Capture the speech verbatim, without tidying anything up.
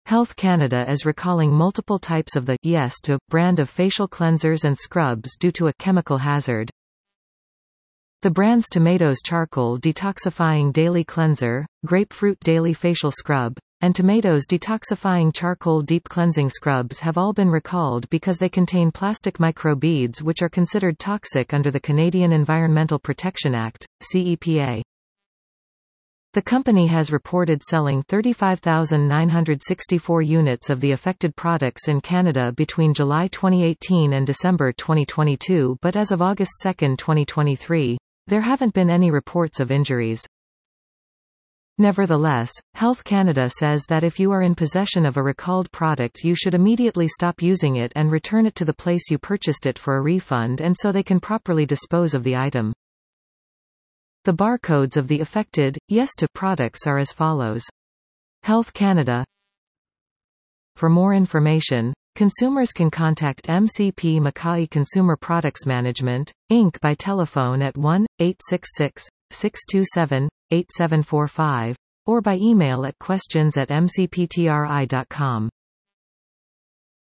Health Canada is recalling multiple types of the Yes to brand of facial cleansers and scrubs due to a chemical hazard. The brands Tomatoes Charcoal Detoxifying Daily Cleanser, Grapefruit Daily Facial Scrub, and Tomatoes Detoxifying Charcoal Deep Cleansing Scrubs have all been recalled because they contain plastic microbeads which are considered toxic under the Canadian Environmental Protection Act, C E P A. The company has reported selling thirty-five thousand nine hundred sixty-four units of the affected products in Canada between July twenty eighteen and December twenty twenty-two, but as of August second twenty twenty-three, there haven't been any reports of injuries. Nevertheless, Health Canada says that if you are in possession of a recalled product you should immediately stop using it and return it to the place you purchased it for a refund and so they can properly dispose of the item. The barcodes of the affected, Yes to products are as follows. Health Canada. For more information, consumers can contact M C P Mackay Consumer Products Management, Incorporated by telephone at one eight six six, six two seven, eight seven four five, or by email at questions at m c p t r i dot com.